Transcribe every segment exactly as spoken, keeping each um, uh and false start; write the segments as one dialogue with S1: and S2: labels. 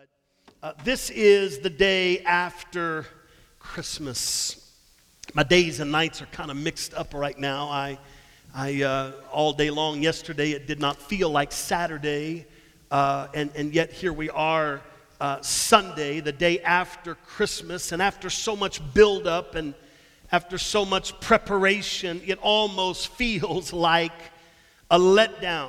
S1: but uh, this is the day after Christmas. My days and nights are kind of mixed up right now. I, I uh, all day long yesterday, it did not feel like Saturday, uh, and, and yet here we are uh, Sunday, the day after Christmas, and after so much buildup and after so much preparation, it almost feels like a letdown.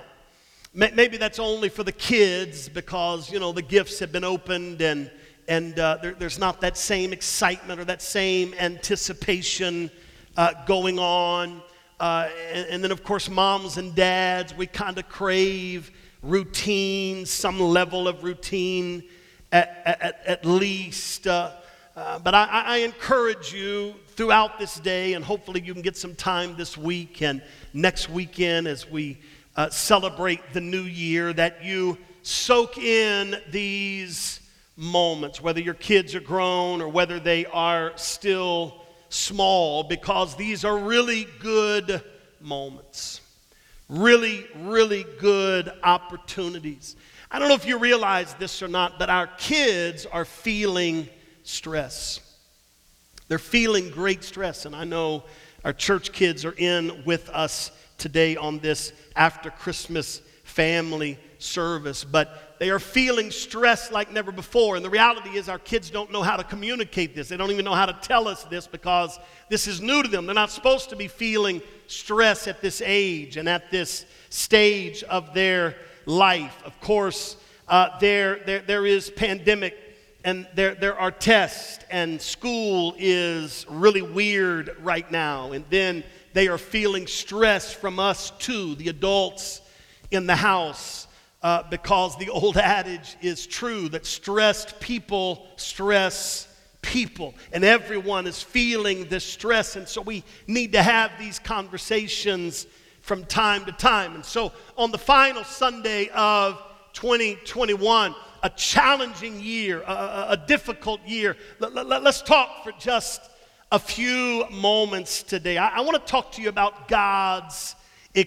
S1: Maybe that's only for the kids because, you know, the gifts have been opened and and uh, there, there's not that same excitement or that same anticipation uh, going on. Uh, and, and then, of course, moms and dads, we kind of crave routine, some level of routine at, at, at least. Uh, uh, but I, I encourage you throughout this day, and hopefully you can get some time this week and next weekend as we Uh, celebrate the new year, that you soak in these moments, whether your kids are grown or whether they are still small, because these are really good moments, really, really good opportunities. I don't know if you realize this or not, but our kids are feeling stress. They're feeling great stress, and I know our church kids are in with us today on this after Christmas family service, but they are feeling stressed like never before. And the reality is our kids don't know how to communicate this. They don't even know how to tell us this because this is new to them. They're not supposed to be feeling stress at this age and at this stage of their life. Of course, uh, there, there, there is pandemic, and there, there are tests, and school is really weird right now. And then they are feeling stress from us too, the adults in the house, uh, because the old adage is true that stressed people stress people. And everyone is feeling this stress, and so we need to have these conversations from time to time. And so on the final Sunday of twenty twenty-one, a challenging year, a, a difficult year, let, let, let's talk for just a few moments today. I, I want to talk to you about God's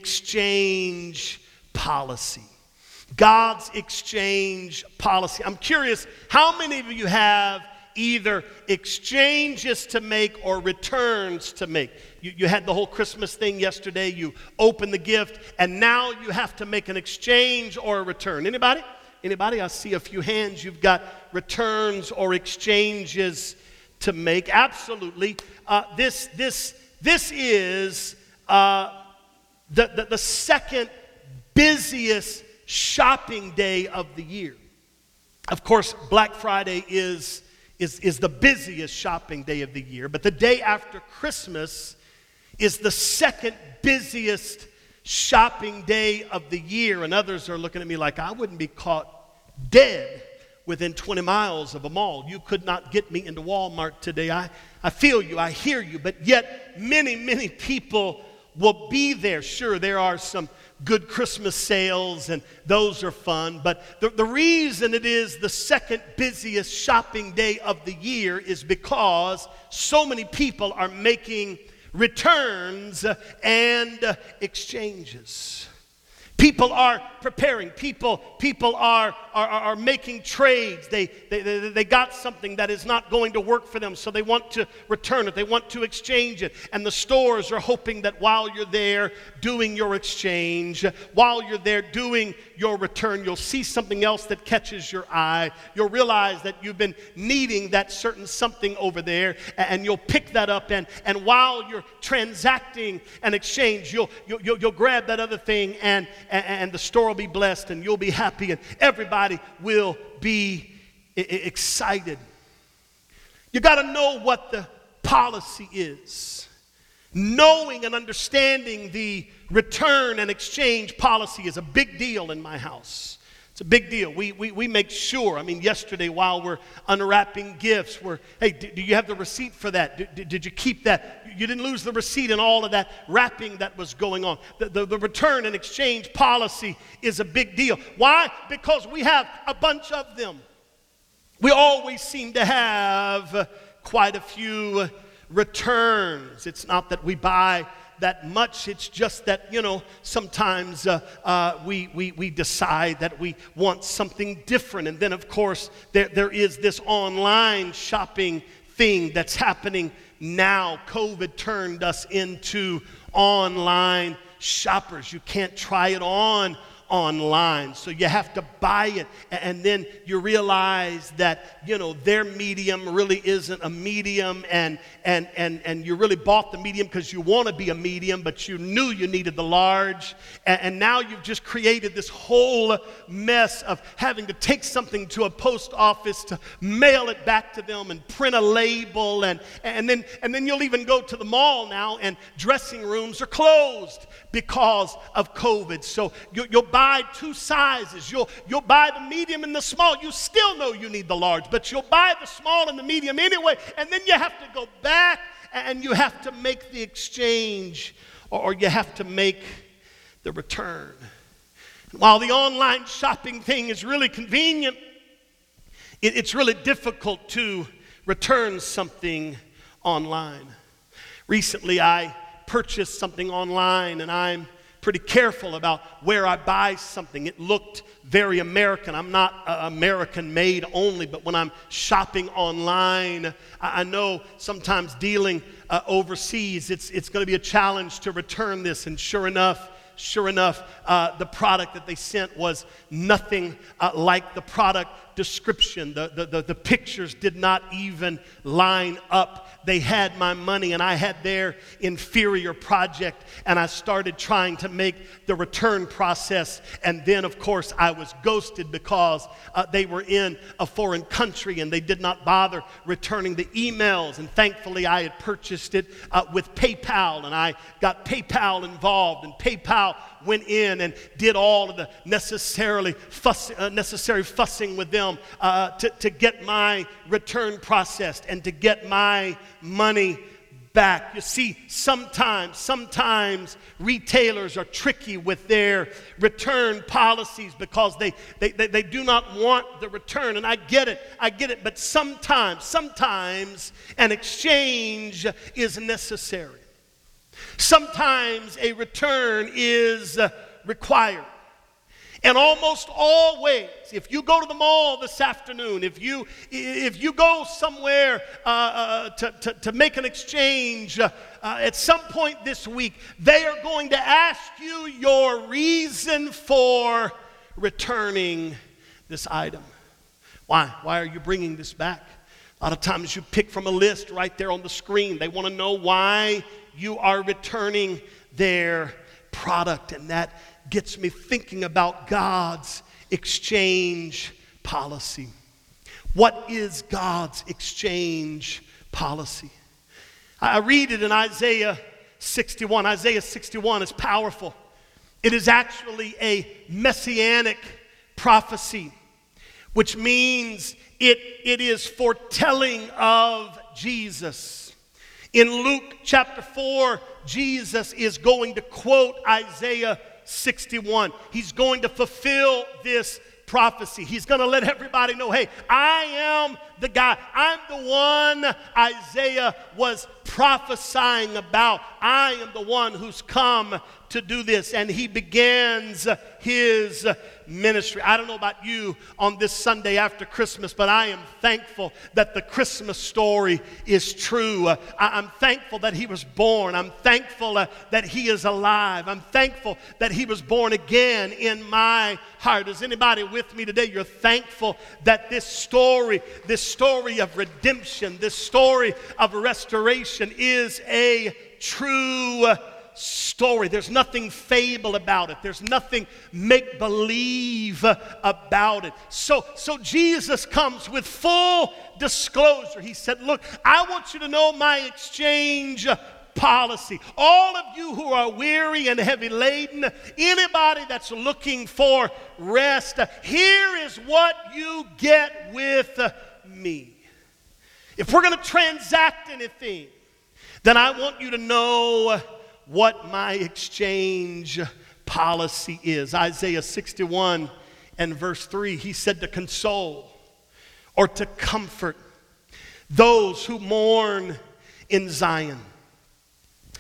S1: exchange policy. God's exchange policy. I'm curious, how many of you have either exchanges to make or returns to make? You, you had the whole Christmas thing yesterday. You opened the gift, and now you have to make an exchange or a return. Anybody? Anybody? I see a few hands. You've got returns or exchanges to make. Absolutely. Uh, this this this is uh, the, the the second busiest shopping day of the year. Of course, Black Friday is is is the busiest shopping day of the year, but the day after Christmas is the second busiest shopping day of the year. And others are looking at me like I wouldn't be caught dead within twenty miles of a mall. You could not get me into Walmart today. I, I feel you, I hear you, but yet many, many people will be there. Sure, there are some good Christmas sales, and those are fun, but the, the reason it is the second busiest shopping day of the year is because so many people are making returns and exchanges. People are preparing. People, people are, are, are making trades. They, they, they, they got something that is not going to work for them, so they want to return it. They want to exchange it. And the stores are hoping that while you're there doing your exchange, while you're there doing your return, you'll see something else that catches your eye. You'll realize that you've been needing that certain something over there, and you'll pick that up. And, and while you're transacting an exchange, you'll, you'll, you'll, you'll grab that other thing, and and the store will be blessed, and you'll be happy, and everybody will be excited. You got to know what the policy is. Knowing and understanding the return and exchange policy is a big deal in my house. It's a big deal. We, we, we make sure. I mean, yesterday while we're unwrapping gifts, we're, hey, do, do you have the receipt for that? Did, did, did you keep that? You didn't lose the receipt and all of that wrapping that was going on. The, the, the return and exchange policy is a big deal. Why? Because we have a bunch of them. We always seem to have quite a few returns. It's not that we buy that much. It's just that, you know, sometimes uh, uh, we, we, we decide that we want something different. And then, of course, there, there is this online shopping thing that's happening now. COVID turned us into online shoppers. You can't try it on online, so you have to buy it, and then you realize that, you know, their medium really isn't a medium, and and and and you really bought the medium because you want to be a medium, but you knew you needed the large, and, and now you've just created this whole mess of having to take something to a post office to mail it back to them and print a label, and and then and then you'll even go to the mall now, and dressing rooms are closed because of COVID. So you, you'll buy two sizes. You'll, you'll buy the medium and the small. You still know you need the large, but you'll buy the small and the medium anyway, and then you have to go back and you have to make the exchange, or, or you have to make the return. While the online shopping thing is really convenient, it, it's really difficult to return something online. Recently, I purchased something online, and I'm pretty careful about where I buy something. It looked very American. I'm not uh, American made only, but when I'm shopping online, I, I know sometimes dealing uh, overseas, it's it's going to be a challenge to return this. And sure enough, sure enough, uh, the product that they sent was nothing uh, like the product description. The, the, the, the pictures did not even line up. They had my money, and I had their inferior project, and I started trying to make the return process, and then, of course, I was ghosted because uh, they were in a foreign country, and they did not bother returning the emails, and thankfully, I had purchased it uh, with PayPal, and I got PayPal involved, and PayPal went in and did all of the necessarily fuss, uh, necessary fussing with them uh, to, to get my return processed and to get my money back. You see, sometimes, sometimes retailers are tricky with their return policies because they, they, they, they do not want the return. And I get it, I get it, but sometimes, sometimes an exchange is necessary. Sometimes a return is uh, required. And almost always, if you go to the mall this afternoon, if you if you go somewhere uh, uh, to, to, to make an exchange uh, uh, at some point this week, they are going to ask you your reason for returning this item. Why? Why are you bringing this back? A lot of times you pick from a list right there on the screen. They want to know why you are returning their product, and that gets me thinking about God's exchange policy. What is God's exchange policy? I read it in Isaiah sixty-one. Isaiah sixty-one is powerful. It is actually a messianic prophecy, which means it, it is foretelling of Jesus. In Luke chapter four, Jesus is going to quote Isaiah sixty-one. He's going to fulfill this prophecy. He's going to let everybody know, hey, I am the guy. I'm the one Isaiah was prophesying about. I am the one who's come to do this. And he begins his ministry. I don't know about you on this Sunday after Christmas, but I am thankful that the Christmas story is true. Uh, I, I'm thankful that he was born. I'm thankful uh, that he is alive. I'm thankful that he was born again in my heart. Is anybody with me today? You're thankful that this story, this story of redemption, this story of restoration is a true story. There's nothing fable about it. There's nothing make-believe about it. So, so Jesus comes with full disclosure. He said, look, I want you to know my exchange policy. All of you who are weary and heavy laden, anybody that's looking for rest, here is what you get with me. If we're going to transact anything, then I want you to know what my exchange policy is. Isaiah sixty-one and verse three, he said to console or to comfort those who mourn in Zion.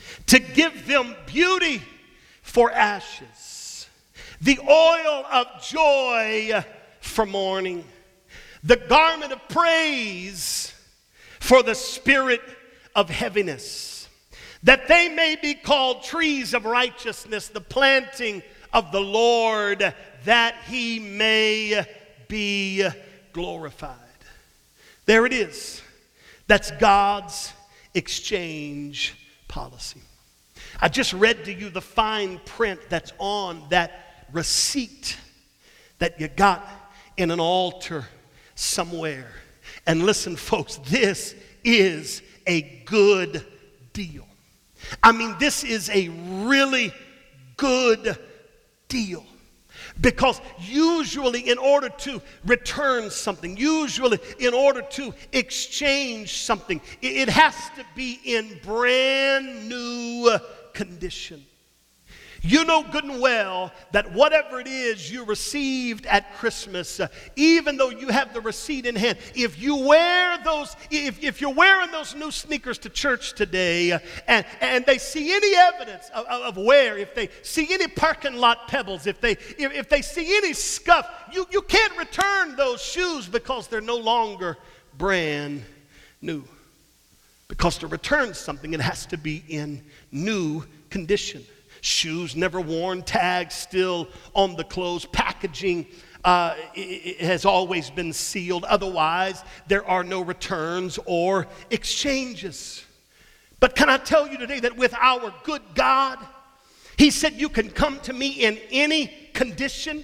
S1: to give them beauty for ashes, the oil of joy for mourning, the garment of praise for the spirit of heaviness, that they may be called trees of righteousness, the planting of the Lord, that he may be glorified. There it is. That's God's exchange policy. I just read to you the fine print that's on that receipt that you got in an altar somewhere. And listen, folks, this is a good deal. I mean, this is a really good deal. Because usually in order to return something, usually in order to exchange something, it has to be in brand new condition. You know good and well that whatever it is you received at Christmas, uh, even though you have the receipt in hand, if you wear those, if, if you're wearing those new sneakers to church today, uh, and, and they see any evidence of, of, of wear, if they see any parking lot pebbles, if they if, if they see any scuff, you, you can't return those shoes because they're no longer brand new. Because to return something, it has to be in new condition. Shoes never worn, tags still on the clothes, packaging uh, it, it has always been sealed. Otherwise, there are no returns or exchanges. But can I tell you today that with our good God, he said you can come to me in any condition.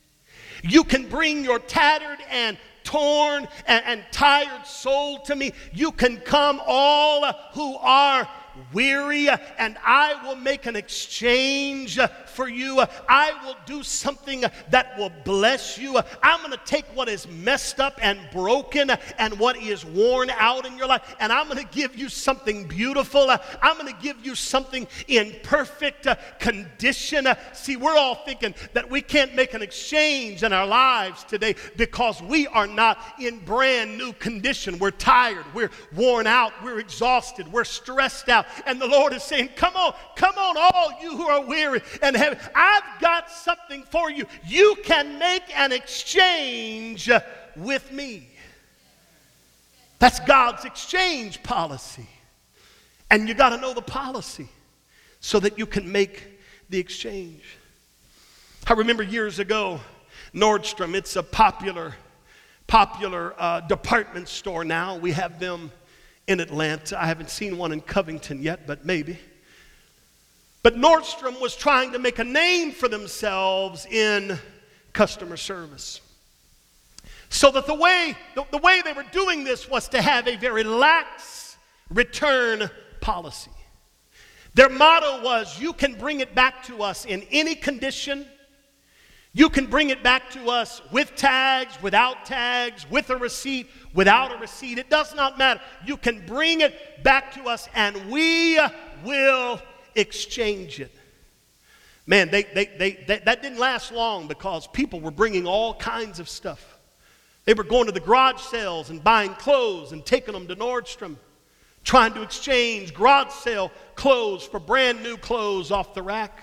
S1: You can bring your tattered and torn and, and tired soul to me. You can come all who are weary, and I will make an exchange for you. I will do something that will bless you. I'm going to take what is messed up and broken and what is worn out in your life, and I'm going to give you something beautiful. I'm going to give you something in perfect condition. See, we're all thinking that we can't make an exchange in our lives today because we are not in brand new condition. We're tired, we're worn out, we're exhausted, we're stressed out. And the Lord is saying, come on, come on, all you who are weary and heavy. I've got something for you. You can make an exchange with me. That's God's exchange policy. And you got to know the policy so that you can make the exchange. I remember years ago, Nordstrom, it's a popular, popular uh, department store now. We have them in Atlanta. I haven't seen one in Covington yet, but maybe. But Nordstrom was trying to make a name for themselves in customer service. So that the way, the, the way they were doing this was to have a very lax return policy. Their motto was, you can bring it back to us in any condition. You can bring it back to us with tags, without tags, with a receipt, without a receipt. It does not matter. You can bring it back to us and we will exchange it. Man, they, they, they, they, that didn't last long because people were bringing all kinds of stuff. They were going to the garage sales and buying clothes and taking them to Nordstrom, trying to exchange garage sale clothes for brand new clothes off the rack.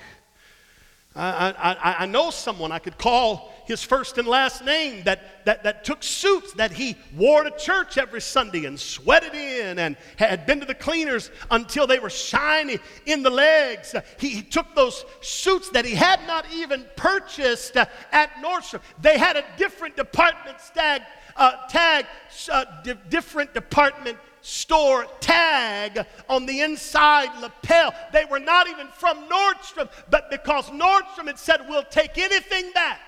S1: I, I, I know someone I could call his first and last name that, that, that took suits that he wore to church every Sunday and sweated in and had been to the cleaners until they were shiny in the legs. He, he took those suits that he had not even purchased uh, at Nordstrom. They had a different department tag, uh, tag uh, di- different department store tag on the inside lapel. They were not even from Nordstrom, but because Nordstrom had said, we'll take anything back,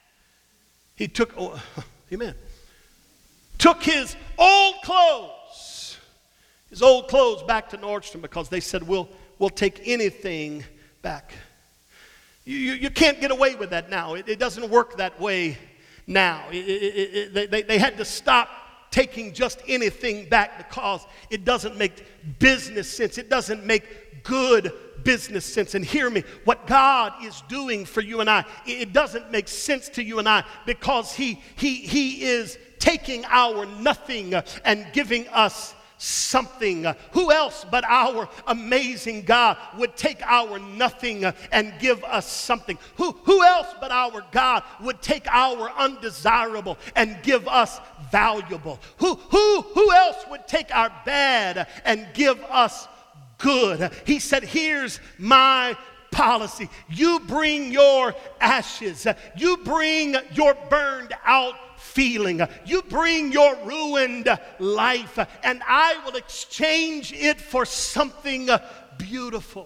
S1: he took, oh, amen, took his old clothes, his old clothes back to Nordstrom because they said, we'll, we'll take anything back. You, you, you can't get away with that now. It, it doesn't work that way now. It, it, it, they, they had to stop taking just anything back because it doesn't make business sense. It doesn't make good business sense. And hear me, what God is doing for you and I, it doesn't make sense to you and I because he, he, he is taking our nothing and giving us something. Uh, who else but our amazing God would take our nothing uh, and give us something? Who, who else but our God would take our undesirable and give us valuable? Who, who, who else would take our bad and give us good? He said, here's my policy. You bring your ashes. You bring your burned out feeling. You bring your ruined life, and I will exchange it for something beautiful.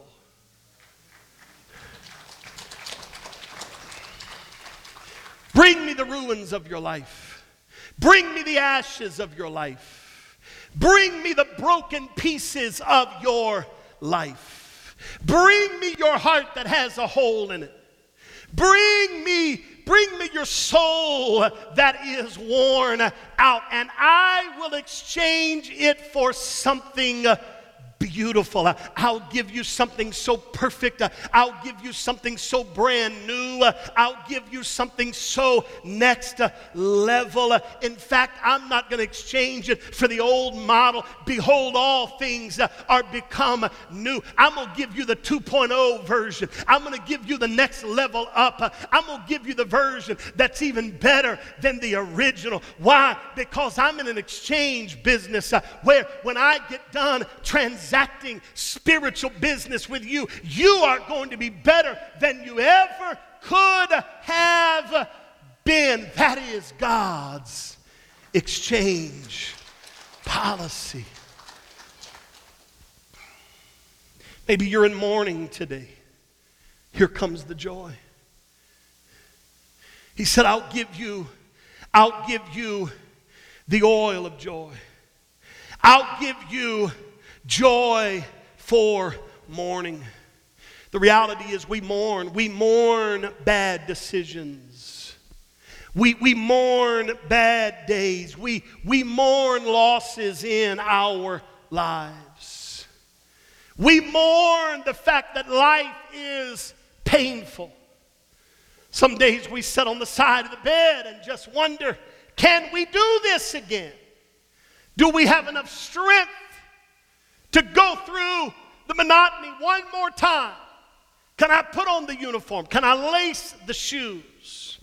S1: Bring me the ruins of your life. Bring me the ashes of your life. Bring me the broken pieces of your life. Bring me your heart that has a hole in it. Bring me, bring me your soul that is worn out, and I will exchange it for something beautiful. I'll give you something so perfect. I'll give you something so brand new. I'll give you something so next level. In fact, I'm not going to exchange it for the old model. Behold, all things are become new. I'm going to give you the two point oh version. I'm going to give you the next level up. I'm going to give you the version that's even better than the original. Why? Because I'm in an exchange business where when I get done transacting Transacting spiritual business with you, you are going to be better than you ever could have been. That is God's exchange policy. Maybe you're in mourning today. Here comes the joy. He said, I'll give you, I'll give you the oil of joy. I'll give you joy for mourning. The reality is we mourn. We mourn bad decisions. We, we mourn bad days. We, we mourn losses in our lives. We mourn the fact that life is painful. Some days we sit on the side of the bed and just wonder, can we do this again? Do we have enough strength to go through the monotony one more time? Can I put on the uniform? Can I lace the shoes?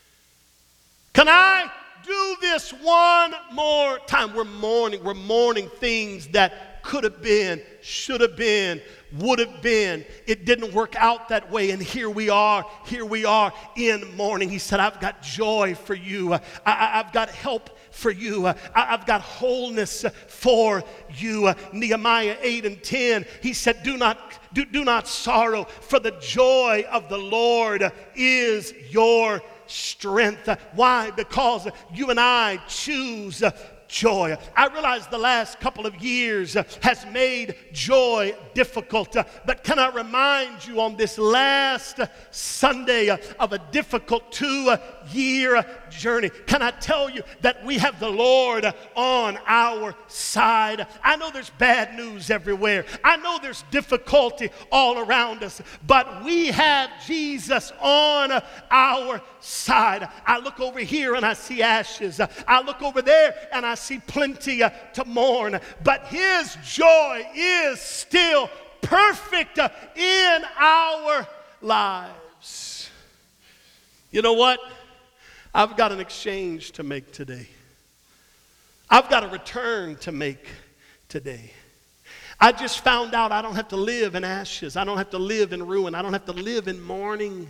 S1: Can I do this one more time? We're mourning. We're mourning things that could have been, should have been, would have been. It didn't work out that way, and here we are. Here we are in mourning. He said, I've got joy for you. I, I, I've got help for you. Uh, I, I've got wholeness uh, for you. Uh, Nehemiah eight and ten, he said, do not, do, do not sorrow, for the joy of the Lord is your strength. Uh, why? Because you and I choose uh, joy. I realize the last couple of years uh, has made joy difficult, uh, but can I remind you on this last uh, Sunday uh, of a difficult two-year uh, journey? Can I tell you that we have the Lord uh, on our side? I know there's bad news everywhere. I know there's difficulty all around us, but we have Jesus on uh, our side. I look over here and I see ashes. Uh, I look over there and I see plenty uh, to mourn, but his joy is still perfect uh, in our lives. You know what? I've got an exchange to make today. I've got a return to make today. I just found out I don't have to live in ashes. I don't have to live in ruin. I don't have to live in mourning.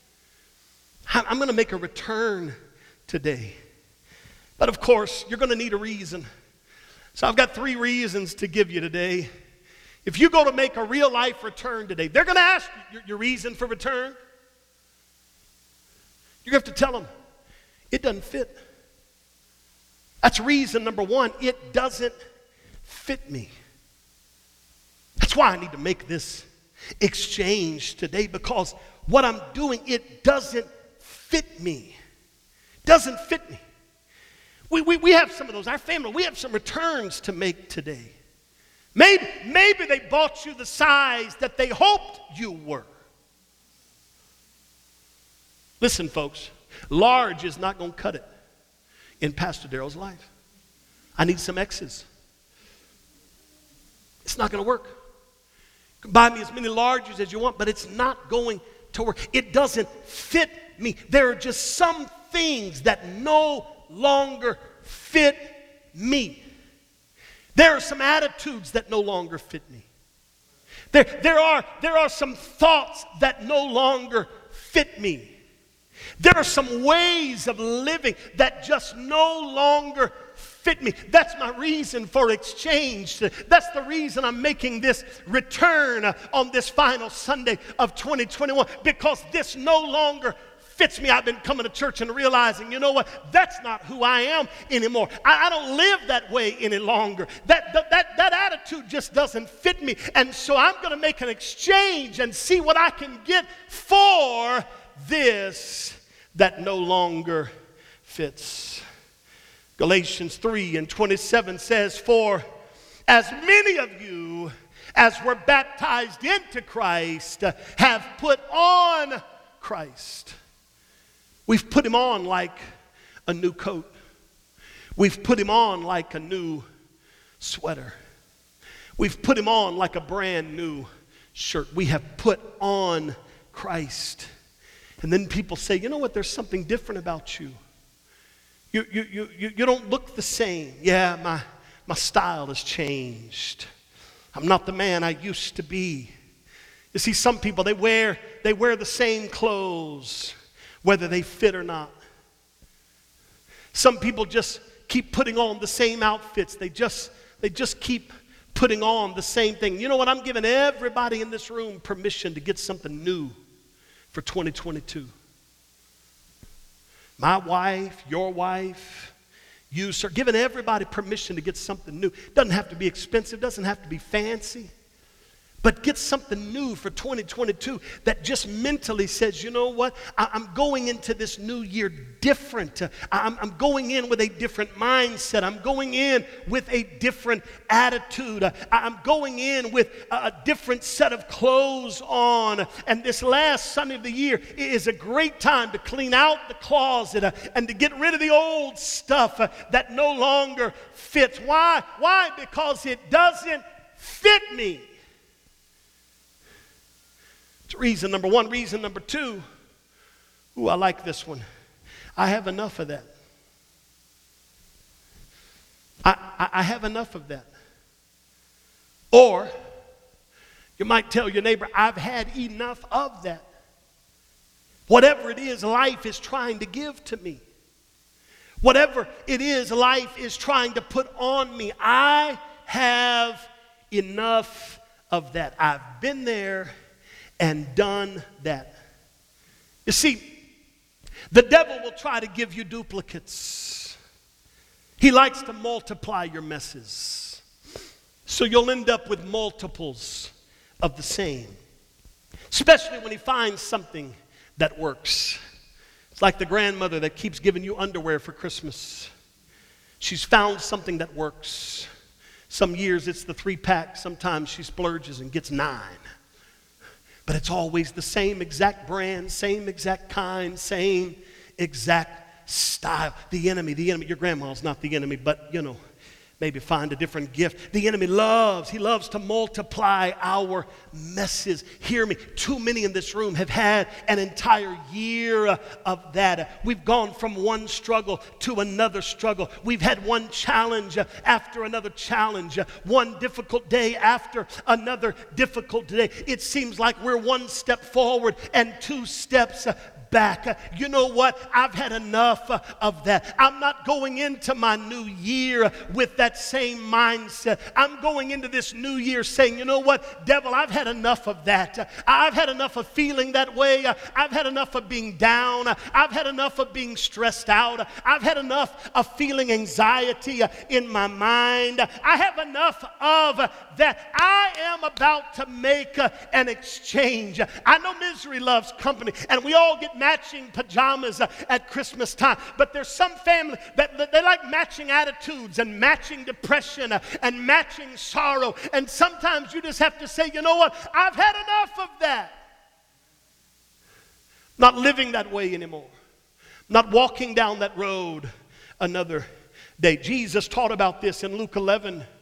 S1: I'm going to make a return today. But of course, you're going to need a reason. So I've got three reasons to give you today. If you go to make a real life return today, they're going to ask you your, your reason for return. You have to tell them, it doesn't fit. That's reason number one. It doesn't fit me. That's why I need to make this exchange today, because what I'm doing, it doesn't fit me. Doesn't fit me. We, we, we have some of those. Our family, we have some returns to make today. Maybe, maybe they bought you the size that they hoped you were. Listen, folks, large is not going to cut it in Pastor Daryl's life. I need some X's. It's not going to work. You can buy me as many larges as you want, but it's not going to work. It doesn't fit me. There are just some things that no longer fit me. There are some attitudes that no longer fit me. There, there, are, there are some thoughts that no longer fit me. There are some ways of living that just no longer fit me. That's my reason for exchange. That's the reason I'm making this return on this final Sunday of twenty twenty-one, because this no longer fits me. I've been coming to church and realizing, you know what, that's not who I am anymore. I, I don't live that way any longer. That, that, that, that attitude just doesn't fit me. And so I'm going to make an exchange and see what I can get for this that no longer fits. Galatians three and twenty-seven says, for as many of you as were baptized into Christ have put on Christ. We've put him on like a new coat. We've put him on like a new sweater. We've put him on like a brand new shirt. We have put on Christ. And then people say, you know what, there's something different about you. You, you, you, you, you don't look the same. Yeah, my, my style has changed. I'm not the man I used to be. You see, some people, they wear, they wear the same clothes, whether they fit or not. Some people just keep putting on the same outfits. They just, they just keep putting on the same thing. You know what? I'm giving everybody in this room permission to get something new for twenty twenty-two. My wife, your wife, you, sir, giving everybody permission to get something new. Doesn't have to be expensive, doesn't have to be fancy. But get something new for twenty twenty-two that just mentally says, you know what, I, I'm going into this new year different. Uh, I'm, I'm going in with a different mindset. I'm going in with a different attitude. Uh, I'm going in with a, a different set of clothes on. And this last Sunday of the year is a great time to clean out the closet uh, and to get rid of the old stuff uh, that no longer fits. Why? Why? Because it doesn't fit me. Reason number one. Reason number two. Ooh, I like this one. I have enough of that. I, I, I have enough of that. Or you might tell your neighbor, I've had enough of that. Whatever it is life is trying to give to me. Whatever it is life is trying to put on me. I have enough of that. I've been there and done that. You see, the devil will try to give you duplicates. He likes to multiply your messes. So you'll end up with multiples of the same. Especially when he finds something that works. It's like the grandmother that keeps giving you underwear for Christmas. She's found something that works. Some years it's the three pack. Sometimes she splurges and gets nine. But it's always the same exact brand, same exact kind, same exact style. The enemy, the enemy, your grandma's not the enemy, but, you know, maybe find a different gift. The enemy loves, he loves to multiply our messes. Hear me, too many in this room have had an entire year of that. We've gone from one struggle to another struggle. We've had one challenge after another challenge, one difficult day after another difficult day. It seems like we're one step forward and two steps back. You know what? I've had enough of that. I'm not going into my new year with that same mindset. I'm going into this new year saying, you know what, devil, I've had enough of that. I've had enough of feeling that way. I've had enough of being down. I've had enough of being stressed out. I've had enough of feeling anxiety in my mind. I have enough of that. I am about to make an exchange. I know misery loves company, and we all get matching pajamas uh, at Christmas time. But there's some family that, that they like matching attitudes and matching depression uh, and matching sorrow. And sometimes you just have to say, you know what? I've had enough of that. Not living that way anymore. Not walking down that road another day. Jesus taught about this in Luke eleven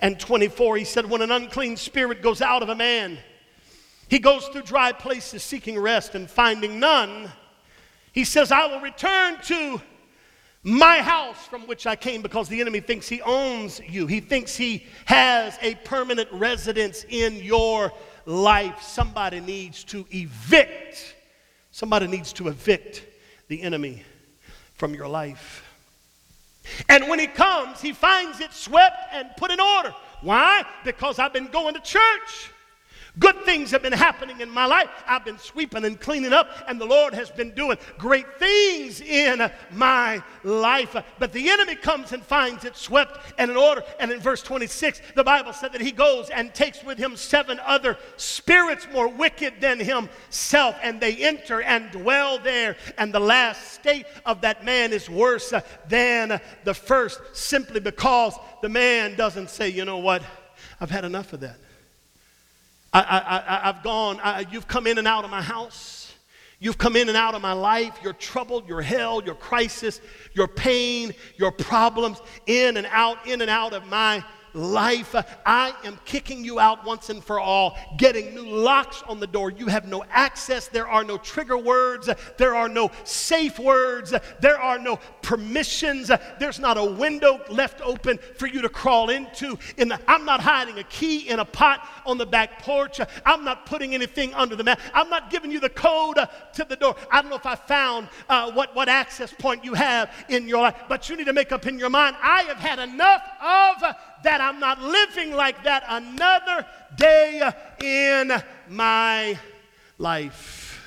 S1: and twenty-four, he said, when an unclean spirit goes out of a man, he goes through dry places seeking rest and finding none. He says, I will return to my house from which I came, because the enemy thinks he owns you. He thinks he has a permanent residence in your life. Somebody needs to evict. Somebody needs to evict the enemy from your life. And when he comes, he finds it swept and put in order. Why? Because I've been going to church. Good things have been happening in my life. I've been sweeping and cleaning up, and the Lord has been doing great things in my life. But the enemy comes and finds it swept and in order. And in verse twenty-six, the Bible said that he goes and takes with him seven other spirits more wicked than himself, and they enter and dwell there. And the last state of that man is worse than the first, simply because the man doesn't say, you know what, I've had enough of that. I, I, I, I've gone, I, you've come in and out of my house. You've come in and out of my life. Your trouble, your hell, your crisis, your pain, your problems, in and out, in and out of my life. I am kicking you out once and for all, getting new locks on the door. You have no access. There are no trigger words. There are no safe words. There are no permissions. There's not a window left open for you to crawl into. In the, I'm not hiding a key in a pot on the back porch. I'm not putting anything under the mat. I'm not giving you the code to the door. I don't know if I found uh, what, what access point you have in your life, but you need to make up in your mind, I have had enough of that. I'm not living like that another day in my life.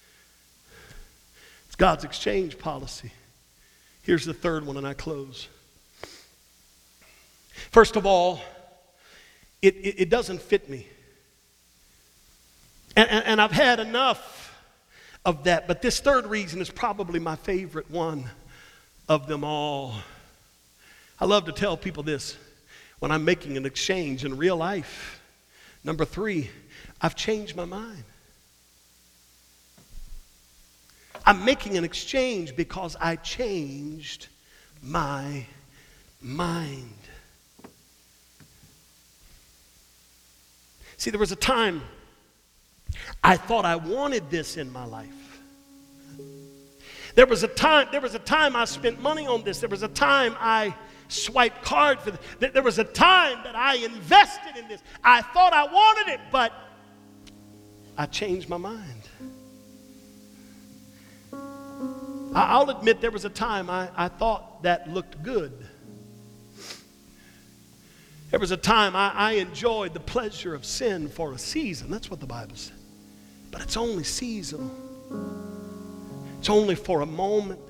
S1: It's God's exchange policy. Here's the third one, and I close. First of all, it, it, it doesn't fit me. And, and, and I've had enough of that. But this third reason is probably my favorite one of them all. I love to tell people this when I'm making an exchange in real life. Number three, I've changed my mind. I'm making an exchange because I changed my mind. See, there was a time I thought I wanted this in my life. There was a time, there was a time I spent money on this. There was a time I swiped cards for this. There was a time that I invested in this. I thought I wanted it, but I changed my mind. I'll admit there was a time I, I thought that looked good. There was a time I, I enjoyed the pleasure of sin for a season. That's what the Bible said. But it's only seasonal. It's only for a moment.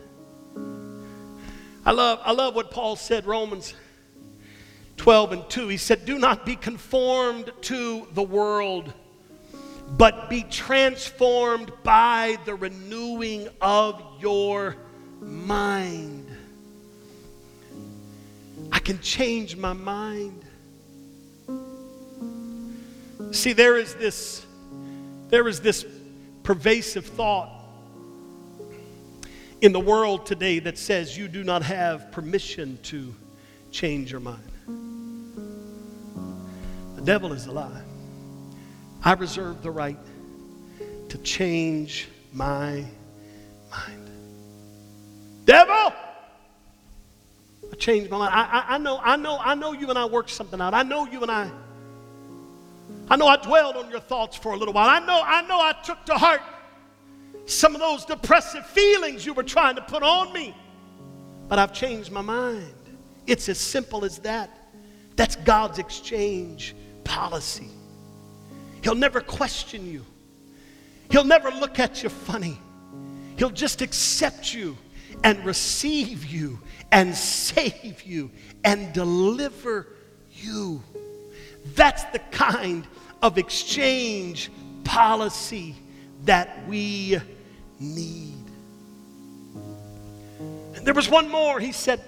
S1: I love, I love what Paul said, Romans twelve and two. He said, do not be conformed to the world, but be transformed by the renewing of your mind. I can change my mind. See, there is this, there is this pervasive thought in the world today that says you do not have permission to change your mind. The devil is a lie. I reserve the right to change my mind. Devil! I changed my mind. I, I, I know, I know, I know you and I worked something out. I know you and I, I know I dwelled on your thoughts for a little while. I know, I know I took to heart some of those depressive feelings you were trying to put on me. But I've changed my mind. It's as simple as that. That's God's exchange policy. He'll never question you. He'll never look at you funny. He'll just accept you and receive you and save you and deliver you. That's the kind of exchange policy that we need. And there was one more. He said,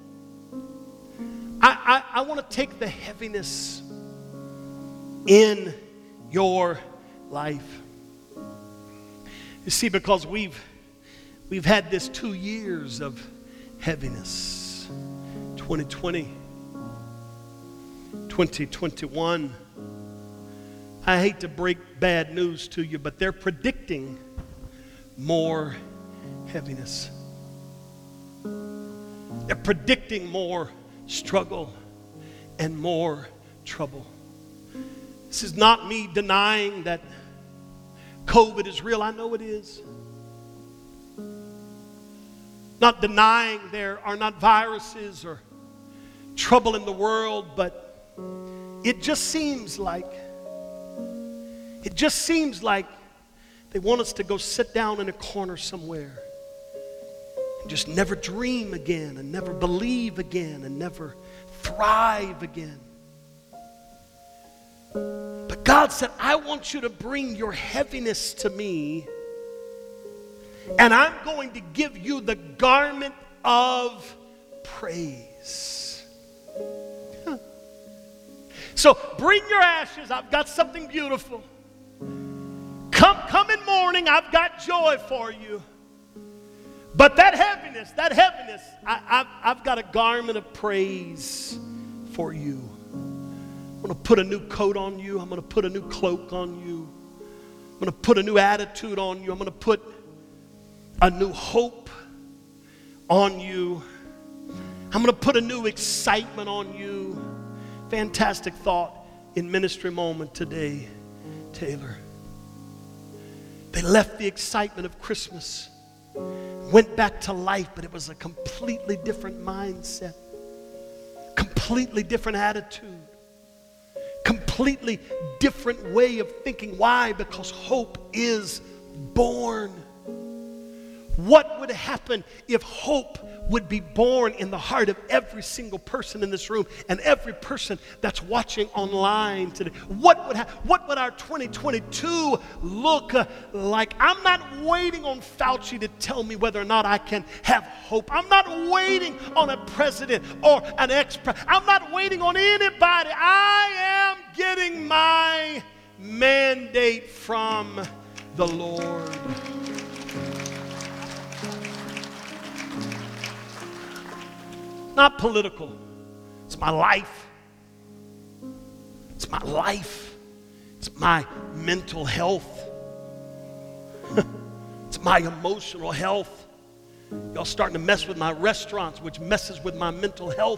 S1: I, I, I want to take the heaviness in your life. You see, because we've we've had this two years of heaviness. twenty twenty, twenty twenty-one. I hate to break bad news to you, but they're predicting more heaviness. They're predicting more struggle and more trouble. This is not me denying that COVID is real. I know it is. Not denying there are not viruses or trouble in the world, but it just seems like, it just seems like they want us to go sit down in a corner somewhere and just never dream again and never believe again and never thrive again. But God said, I want you to bring your heaviness to me, and I'm going to give you the garment of praise. Huh. So bring your ashes. I've got something beautiful. Come, come in mourning. I've got joy for you. But that heaviness, that heaviness, I, I've, I've got a garment of praise for you. I'm going to put a new coat on you. I'm going to put a new cloak on you. I'm going to put a new attitude on you. I'm going to put a new hope on you. I'm going to put a new excitement on you. Fantastic thought in Ministry Moment today, Taylor. They left the excitement of Christmas, went back to life, but it was a completely different mindset, completely different attitude, completely different way of thinking. Why? Because hope is born. What would happen if hope would be born in the heart of every single person in this room and every person that's watching online today? What would ha- what would our twenty twenty-two look uh, like? I'm not waiting on Fauci to tell me whether or not I can have hope. I'm not waiting on a president or an ex-president. I'm not waiting on anybody. I am getting my mandate from the Lord. Not political. It's my life. It's my life. It's my mental health. It's my emotional health. Y'all starting to mess with my restaurants, which messes with my mental health.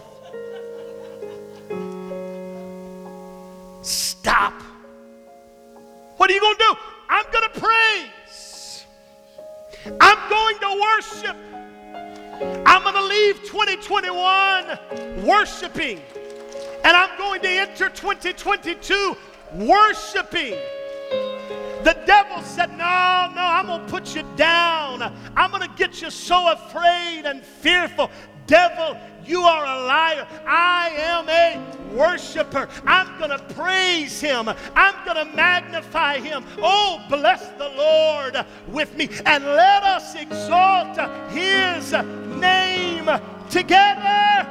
S1: Stop. What are you going to do? I'm going to praise. I'm going to worship. I'm going to leave twenty twenty-one worshiping, and I'm going to enter twenty twenty-two worshiping. The devil said, no, no, I'm going to put you down. I'm going to get you so afraid and fearful. Devil, you are a liar. I am a worshiper. I'm going to praise him. I'm going to magnify him. Oh, bless the Lord with me, and let us exalt his name together.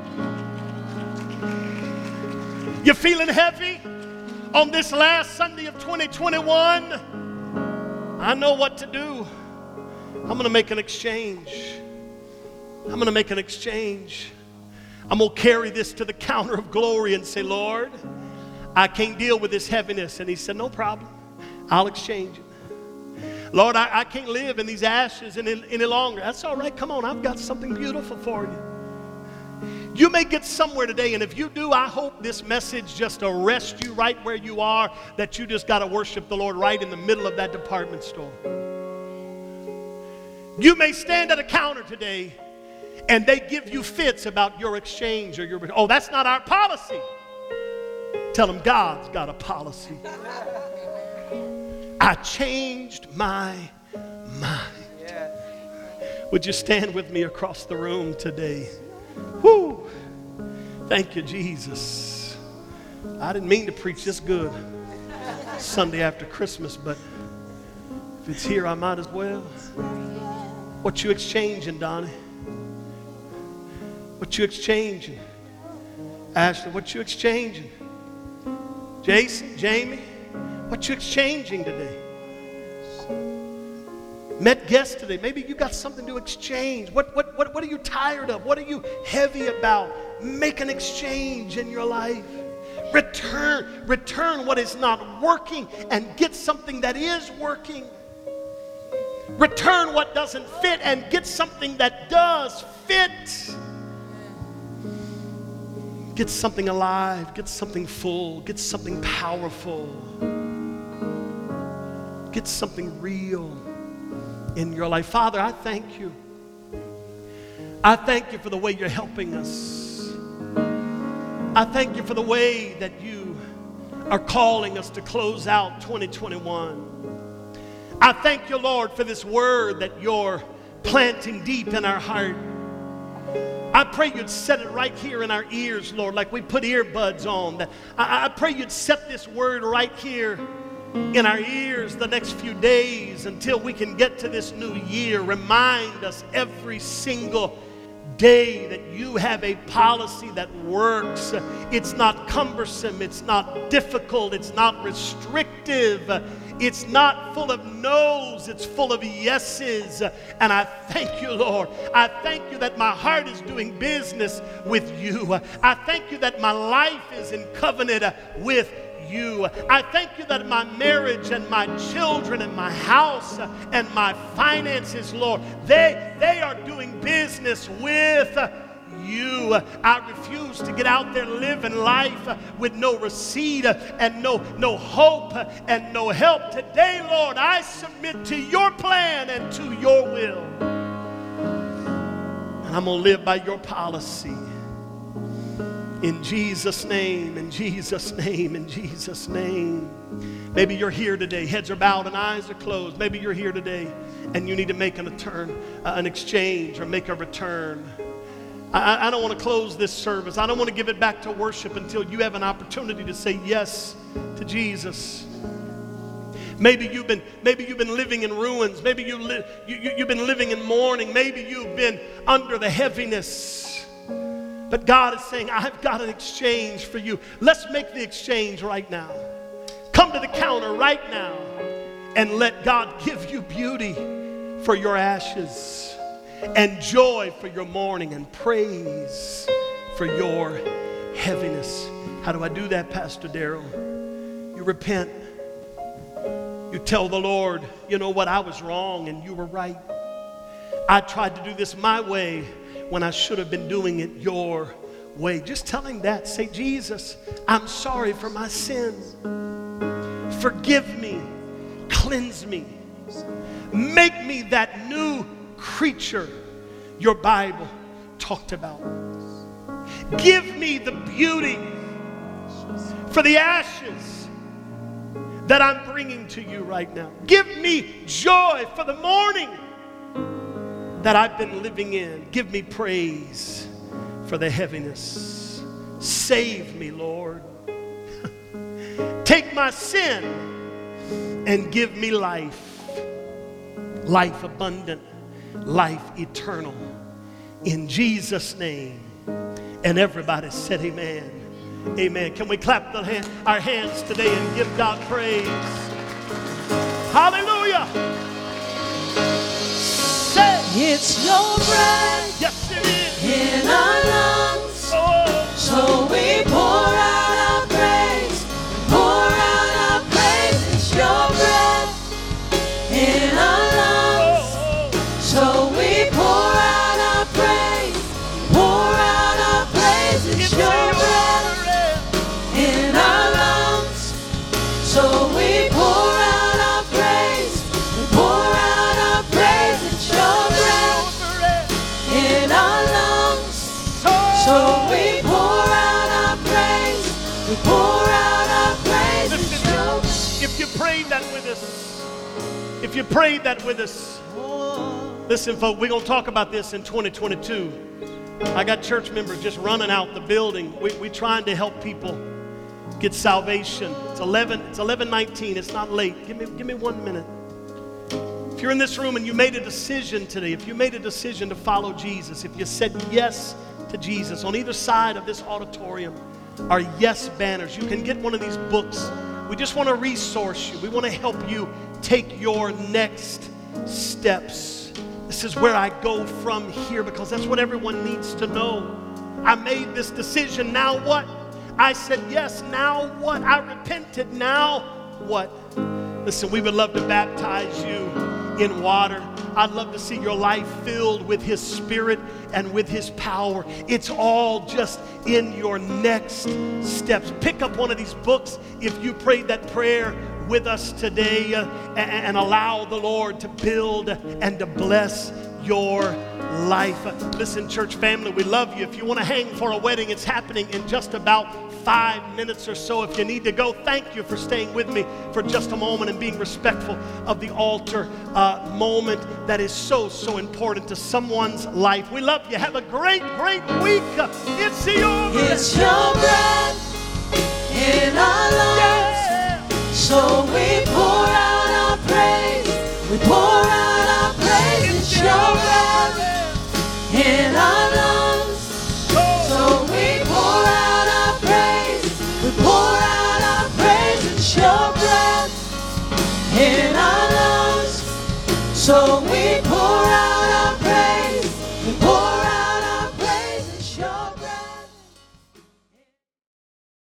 S1: You feeling heavy on this last Sunday of twenty twenty-one? I know what to do. I'm going to make an exchange. I'm going to make an exchange. I'm going to carry this to the counter of glory and say, Lord, I can't deal with this heaviness. And he said, no problem. I'll exchange it. Lord, I, I can't live in these ashes any, any longer. That's all right. Come on. I've got something beautiful for you. You may get somewhere today, and if you do, I hope this message just arrests you right where you are, that you just got to worship the Lord right in the middle of that department store. You may stand at a counter today, and they give you fits about your exchange or your, oh, that's not our policy. Tell them God's got a policy. I changed my mind. Would you stand with me across the room today? Whoo! Thank you, Jesus. I didn't mean to preach this good Sunday after Christmas, but if it's here, I might as well. What you exchanging, Donnie? What you exchanging? Ashley, what you exchanging? Jason, Jamie, what you exchanging today? Met guests today. Maybe you got something to exchange. What, what, what, what are you tired of? What are you heavy about? Make an exchange in your life. Return, return what is not working and get something that is working. Return what doesn't fit and get something that does fit. Get something alive, get something full, get something powerful. Get something real in your life. Father, I thank you. I thank you for the way you're helping us. I thank you for the way that you are calling us to close out twenty twenty-one. I thank you, Lord, for this word that you're planting deep in our heart. I pray you'd set it right here in our ears, Lord, like we put earbuds on. That I, I pray you'd set this word right here in our ears the next few days until we can get to this new year. Remind us every single day that you have a policy that works. It's not cumbersome. It's not difficult. It's not restrictive. It's not full of no's. It's full of yeses. And I thank you, Lord. I thank you that my heart is doing business with you. I thank you that my life is in covenant with you. I thank you that my marriage and my children and my house and my finances, Lord, they, they are doing business with you. I refuse to get out there living life with no receipt and no, no hope and no help. Today, Lord, I submit to your plan and to your will. And I'm going to live by your policy. In Jesus' name, in Jesus' name, in Jesus' name. Maybe you're here today, heads are bowed and eyes are closed. Maybe you're here today and you need to make an, return, uh, an exchange or make a return. I, I don't want to close this service. I don't want to give it back to worship until you have an opportunity to say yes to Jesus. Maybe you've been, maybe you've been living in ruins. Maybe you li- you, you, you've been living in mourning. Maybe you've been under the heaviness. But God is saying, I've got an exchange for you. Let's make the exchange right now. Come to the counter right now and let God give you beauty for your ashes and joy for your mourning and praise for your heaviness. How do I do that, Pastor Darrell? You repent. You tell the Lord, you know what, I was wrong and you were right. I tried to do this my way when I should have been doing it your way. Just tell him that. Say, Jesus, I'm sorry for my sins. Forgive me. Cleanse me. Make me that new creature your Bible talked about. Give me the beauty for the ashes that I'm bringing to you right now. Give me joy for the mourning that I've been living in. Give me praise for the heaviness. Save me, Lord. Take my sin and give me life. Life abundant, life eternal. In Jesus' name. And everybody said amen. Amen. Can we clap the hand, our hands today and give God praise? Hallelujah.
S2: It's your breath,
S1: yes, it is,
S2: in our lungs.
S1: oh.
S2: So we pour out our praise, pour out our praise. It's your breath in our lungs.
S1: Oh.
S2: So we pour out our praise, pour out our praise. It's,
S1: It's
S2: your
S1: your
S2: breath
S1: breath.
S2: in our lungs. So we pour out our praise, we pour out our praise. It's your in our lungs, so we pour out our praise, we pour out our praise.
S1: Listen, if you prayed that with us, if you prayed that with us, listen, folks, we're going to talk about this in twenty twenty-two. I got church members just running out the building. We, we're trying to help people get salvation. It's eleven. It's eleven nineteen. It's not late. Give me, give me one minute. If you're in this room and you made a decision today, if you made a decision to follow Jesus, if you said yes to Jesus, on either side of this auditorium are yes banners. You can get one of these books. We just want to resource you. We want to help you take your next steps. This is where I go from here because that's what everyone needs to know. I made this decision. Now what? I said, yes, now what? I repented, now what? Listen, we would love to baptize you in water. I'd love to see your life filled with His Spirit and with His power. It's all just in your next steps. Pick up one of these books if you prayed that prayer with us today, uh, and, and allow the Lord to build and to bless your life. Uh, listen, church family, we love you. If you want to hang for a wedding, it's happening in just about five minutes or so. If you need to go, thank you for staying with me for just a moment and being respectful of the altar uh, moment that is so, so important to someone's life. We love you. Have a great, great week. Uh, it's your breath.
S2: It's your breath in our lungs.
S1: Yeah.
S2: So we pour out our praise. We pour out our praise. It's your breath in our lungs. So we pour out our praise. We pour out our praise. It's your breath in our lungs. So we pour